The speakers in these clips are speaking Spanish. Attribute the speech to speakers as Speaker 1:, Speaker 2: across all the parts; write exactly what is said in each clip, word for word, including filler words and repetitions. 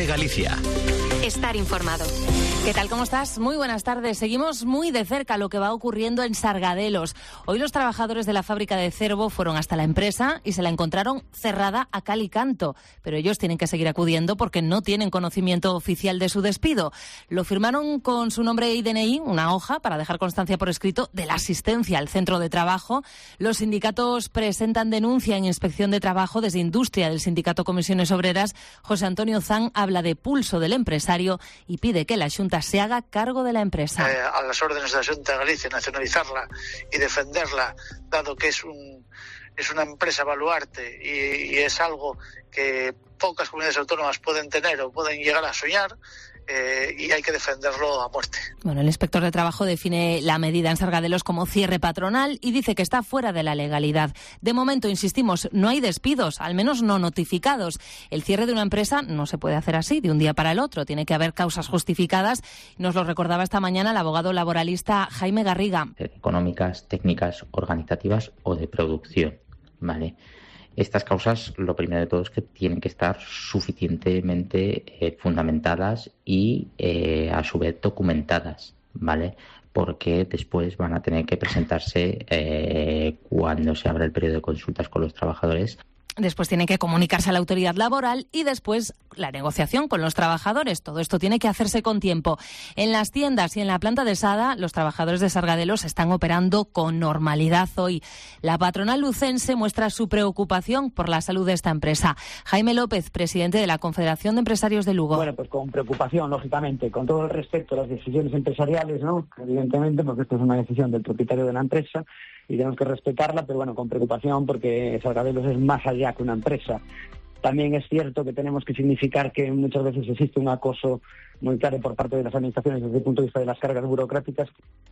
Speaker 1: COPE Galicia.
Speaker 2: Estar informado.
Speaker 3: ¿Qué tal? ¿Cómo estás? Muy buenas tardes. Seguimos muy de cerca lo que va ocurriendo en Sargadelos. Hoy los trabajadores de la fábrica de Cervo fueron hasta la empresa y se la encontraron cerrada a cal y canto. Pero ellos tienen que seguir acudiendo porque no tienen conocimiento oficial de su despido. Lo firmaron con su nombre y D N I, una hoja para dejar constancia por escrito de la asistencia al centro de trabajo. Los sindicatos presentan denuncia en Inspección de Trabajo. Desde Industria del Sindicato Comisiones Obreras, José Antonio Zan habla de pulso del empresario y pide que la Xunta se haga cargo de la empresa.
Speaker 4: Eh, a las órdenes de la Xunta de Galicia, nacionalizarla y defenderla, dado que es un es una empresa baluarte y, y es algo que pocas comunidades autónomas pueden tener o pueden llegar a soñar. Eh, y hay que defenderlo a muerte.
Speaker 3: Bueno, el inspector de trabajo define la medida en Sargadelos como cierre patronal y dice que está fuera de la legalidad. De momento, insistimos, no hay despidos, al menos no notificados. El cierre de una empresa no se puede hacer así, de un día para el otro. Tiene que haber causas justificadas. Nos lo recordaba esta mañana el abogado laboralista Jaime Garriga.
Speaker 5: Económicas, técnicas, organizativas o de producción, ¿vale? Estas causas, lo primero de todo es que tienen que estar suficientemente eh, fundamentadas y, eh, a su vez, documentadas, ¿vale? Porque después van a tener que presentarse eh, cuando se abra el periodo de consultas con los trabajadores.
Speaker 3: Después tiene que comunicarse a la autoridad laboral y después la negociación con los trabajadores. Todo esto tiene que hacerse con tiempo. En las tiendas y en la planta de Sada, los trabajadores de Sargadelos están operando con normalidad hoy. La patronal lucense muestra su preocupación por la salud de esta empresa. Jaime López, presidente de la Confederación de Empresarios de Lugo.
Speaker 6: Bueno, pues con preocupación, lógicamente, con todo el respeto a las decisiones empresariales, ¿no? Evidentemente, porque esto es una decisión del propietario de la empresa y tenemos que respetarla, pero bueno, con preocupación porque Sargadelos es más allá que una empresa. También es cierto que tenemos que significar que muchas veces existe un acoso muy claro por parte de las administraciones desde el punto de vista de las cargas burocráticas.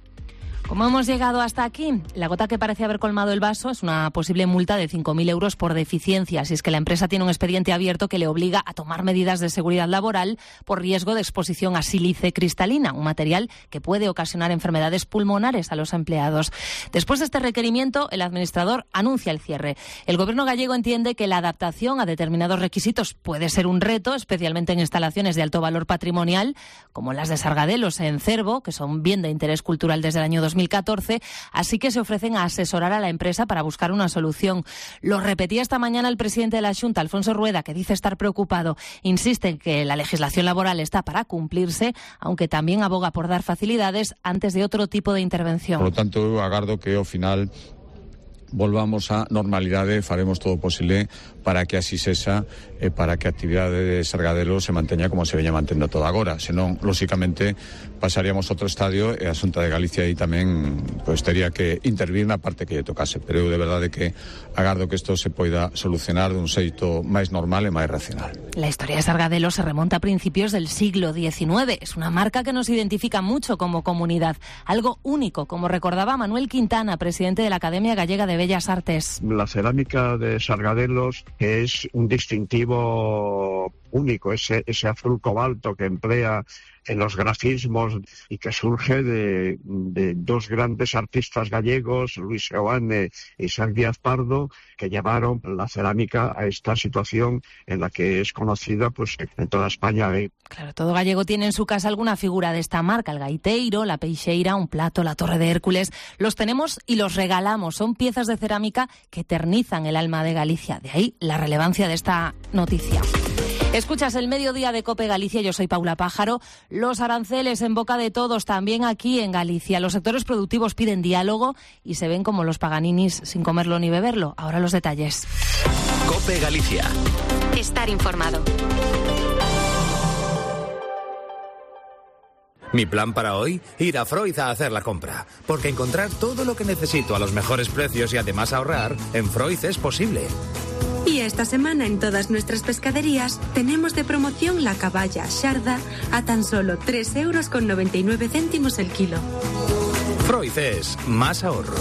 Speaker 3: ¿Cómo hemos llegado hasta aquí? La gota que parece haber colmado el vaso es una posible multa de cinco mil euros por deficiencia, si es que la empresa tiene un expediente abierto que le obliga a tomar medidas de seguridad laboral por riesgo de exposición a sílice cristalina, un material que puede ocasionar enfermedades pulmonares a los empleados. Después de este requerimiento, el administrador anuncia el cierre. El gobierno gallego entiende que la adaptación a determinados requisitos puede ser un reto, especialmente en instalaciones de alto valor patrimonial, como las de Sargadelos en Cervo, que son bien de interés cultural desde el año dos mil catorce, así que se ofrecen a asesorar a la empresa para buscar una solución. Lo repetía esta mañana el presidente de la Xunta, Alfonso Rueda, que dice estar preocupado. Insiste en que la legislación laboral está para cumplirse, aunque también aboga por dar facilidades antes de otro tipo de intervención.
Speaker 7: Por lo tanto, agardo que ao final volvamos a normalidade, faremos todo o posible para que así sexa, e para que a actividade de Sargadelos se manteña como se veña mantendo toda agora. Senón, lóxicamente, pasaríamos a outro estadio e a Xunta de Galicia aí tamén pois, tería que intervir na parte que lle tocase. Pero eu de verdade que agardo que isto se poida solucionar dun xeito máis normal e máis racional.
Speaker 3: La historia de Sargadelos se remonta a principios del siglo diecinueve. Es una marca que nos identifica mucho como comunidad. Algo único, como recordaba Manuel Quintana, presidente de la Academia Gallega de Bellas Artes.
Speaker 8: La cerámica de Sargadelos es un distintivo único, ese, ese azul cobalto que emplea en los grafismos y que surge de, de dos grandes artistas gallegos, Luis Seoane y Isaac Díaz Pardo, que llevaron la cerámica a esta situación en la que es conocida pues en toda España. ¿eh?
Speaker 3: Claro, todo gallego tiene en su casa alguna figura de esta marca, el gaiteiro, la peixeira, un plato, la torre de Hércules. Los tenemos y los regalamos. Son piezas de cerámica que eternizan el alma de Galicia. De ahí la relevancia de esta noticia. Escuchas el mediodía de COPE Galicia, yo soy Paula Pájaro. Los aranceles en boca de todos, también aquí en Galicia. Los sectores productivos piden diálogo y se ven como los paganinis sin comerlo ni beberlo. Ahora los detalles.
Speaker 1: COPE Galicia.
Speaker 2: Estar informado.
Speaker 9: Mi plan para hoy, ir a Freud a hacer la compra. Porque encontrar todo lo que necesito a los mejores precios y además ahorrar, en Freud es posible.
Speaker 10: Y esta semana en todas nuestras pescaderías tenemos de promoción la caballa Sharda a tan solo tres euros con noventa y nueve céntimos el kilo.
Speaker 9: Freud es más ahorro.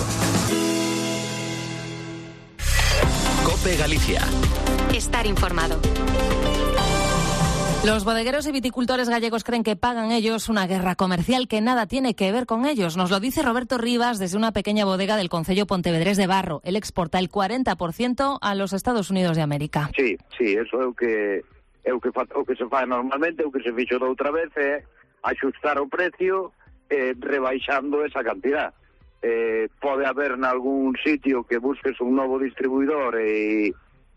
Speaker 1: COPE Galicia.
Speaker 2: Estar informado.
Speaker 3: Los bodegueros y viticultores gallegos creen que pagan ellos una guerra comercial que nada tiene que ver con ellos. Nos lo dice Roberto Rivas desde una pequeña bodega del concello Pontevedrés de Barro. Él exporta el cuarenta por ciento a los Estados Unidos de América.
Speaker 11: Sí, sí, eso é o que E o que, fa, o que se fai normalmente, o que se fixo da outra vez é axustar o precio eh, rebaixando esa cantidad. Eh, pode haber nalgún sitio que busques un novo distribuidor e,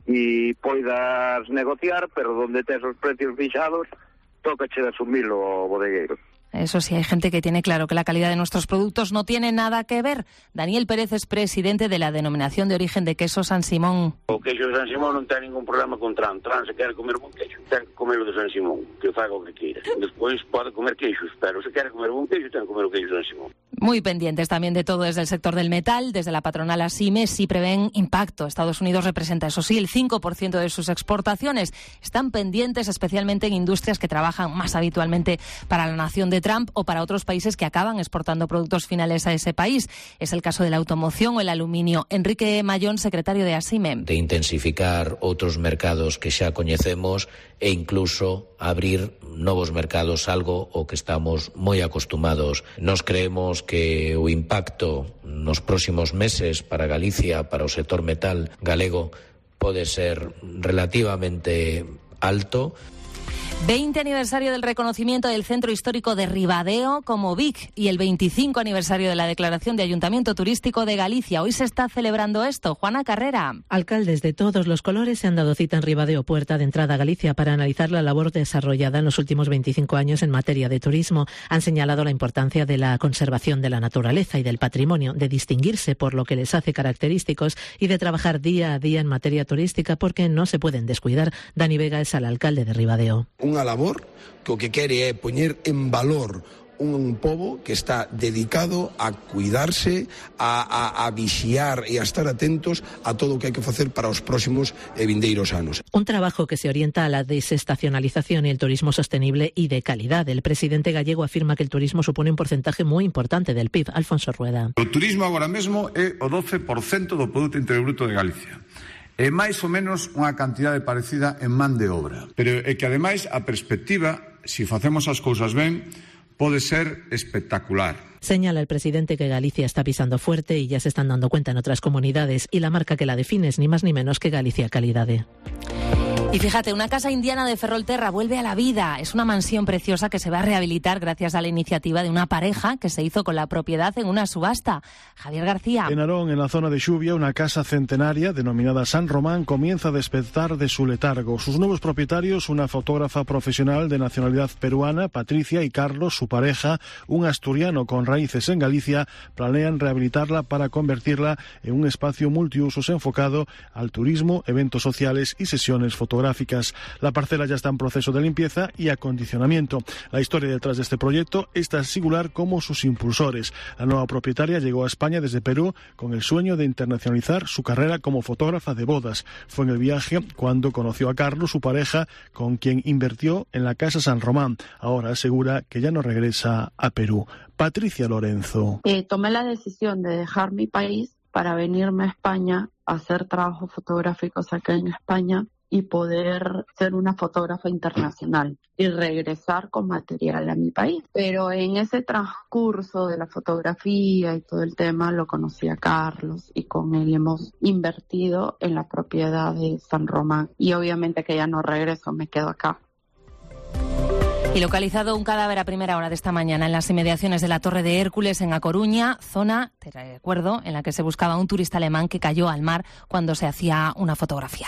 Speaker 11: e poidas negociar, pero donde tes os precios fixados, tócache de asumilo o bodegueiro.
Speaker 3: Eso sí, hay gente que tiene claro que la calidad de nuestros productos no tiene nada que ver. Daniel Pérez es presidente de la Denominación de Origen de Queso San Simón.
Speaker 12: O queixo de San Simón non ten ningún problema con Tran. Tran se quere comer bon queixo, ten que comer o de San Simón, que faga o que queira. Despois pode comer queixos, pero se quere comer bon queixo, ten que comer o queixo de San Simón.
Speaker 3: Muy pendientes también de todo desde el sector del metal, desde la patronal ASIME, sí prevén impacto. Estados Unidos representa, eso sí, el cinco por ciento de sus exportaciones. Están pendientes especialmente en industrias que trabajan más habitualmente para la nación de Trump o para otros países que acaban exportando productos finales a ese país. Es el caso de la automoción o el aluminio. Enrique Mayón, secretario de ASIME.
Speaker 13: De intensificar outros mercados que xa coñecemos e incluso abrir novos mercados, algo o que estamos moi acostumados. Nos creemos que o impacto nos próximos meses para Galicia, para o sector metal galego, pode ser relativamente alto.
Speaker 3: veinte aniversario del reconocimiento del Centro Histórico de Ribadeo como V I C y el veinticinco aniversario de la declaración de Ayuntamiento Turístico de Galicia. Hoy se está celebrando esto. Juana Carrera.
Speaker 14: Alcaldes de todos los colores se han dado cita en Ribadeo, puerta de entrada a Galicia, para analizar la labor desarrollada en los últimos veinticinco años en materia de turismo. Han señalado la importancia de la conservación de la naturaleza y del patrimonio, de distinguirse por lo que les hace característicos y de trabajar día a día en materia turística porque no se pueden descuidar. Dani Vega es el alcalde de Ribadeo.
Speaker 15: Unha labor que o que quere é poñer en valor un pobo que está dedicado a cuidarse, a, a, a vixiar e a estar atentos a todo o que hai que facer para os próximos e vindeiros anos.
Speaker 14: Un trabajo que se orienta a la desestacionalización y el turismo sostenible y de calidad. El presidente gallego afirma que el turismo supone un porcentaje muy importante del P I B. Alfonso Rueda.
Speaker 16: O turismo agora mesmo é o doce por cento do Produto Interior Bruto de Galicia. É máis ou menos unha cantidade parecida en man de obra. Pero é que, ademais, a perspectiva, se facemos as cousas ben, pode ser espectacular.
Speaker 14: Señala el presidente que Galicia está pisando fuerte y ya se están dando cuenta en otras comunidades, y la marca que la define es ni más ni menos que Galicia Calidade.
Speaker 3: Y fíjate, una casa indiana de Ferrolterra vuelve a la vida. Es una mansión preciosa que se va a rehabilitar gracias a la iniciativa de una pareja que se hizo con la propiedad en una subasta. Javier García.
Speaker 17: En Arón, en la zona de Xuvia, una casa centenaria denominada San Román comienza a despertar de su letargo. Sus nuevos propietarios, una fotógrafa profesional de nacionalidad peruana, Patricia, y Carlos, su pareja, un asturiano con raíces en Galicia, planean rehabilitarla para convertirla en un espacio multiusos enfocado al turismo, eventos sociales y sesiones fotográficas. La parcela ya está en proceso de limpieza y acondicionamiento. La historia detrás de este proyecto es tan singular como sus impulsores. La nueva propietaria llegó a España desde Perú con el sueño de internacionalizar su carrera como fotógrafa de bodas. Fue en el viaje cuando conoció a Carlos, su pareja, con quien invirtió en la Casa San Román. Ahora asegura que ya no regresa a Perú. Patricia Lorenzo.
Speaker 18: Eh, tomé la decisión de dejar mi país para venirme a España a hacer trabajos fotográficos acá en España y poder ser una fotógrafa internacional y regresar con material a mi país. Pero en ese transcurso de la fotografía y todo el tema lo conocí a Carlos y con él hemos invertido en la propiedad de San Román. Y obviamente que ya no regreso, me quedo acá.
Speaker 3: Y localizado un cadáver a primera hora de esta mañana en las inmediaciones de la Torre de Hércules en A Coruña, zona, te recuerdo, en la que se buscaba un turista alemán que cayó al mar cuando se hacía una fotografía.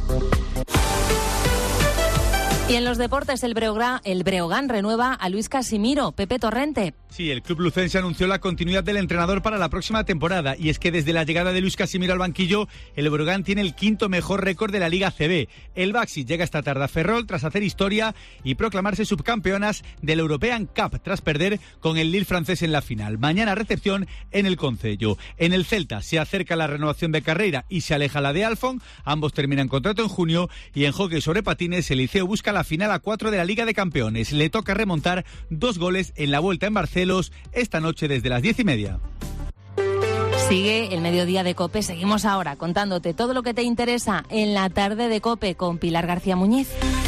Speaker 3: Y en los deportes, el Breogán, el Breogán renueva a Luis Casimiro. Pepe Torrente.
Speaker 19: Sí, el club lucense anunció la continuidad del entrenador para la próxima temporada. Y es que desde la llegada de Luis Casimiro al banquillo, el Breogán tiene el quinto mejor récord de la Liga C B. El Baxi llega esta tarde a Ferrol tras hacer historia y proclamarse subcampeonas del European Cup tras perder con el Lille francés en la final. Mañana recepción en el Concello. En el Celta se acerca la renovación de Carreira y se aleja la de Alfon. Ambos terminan contrato en junio. Y en hockey sobre patines, el Liceo busca la final a cuatro de la Liga de Campeones. Le toca remontar dos goles en la vuelta en Barcelos esta noche desde las diez y media.
Speaker 3: Sigue el mediodía de COPE. Seguimos ahora contándote todo lo que te interesa en la tarde de COPE con Pilar García Muñiz.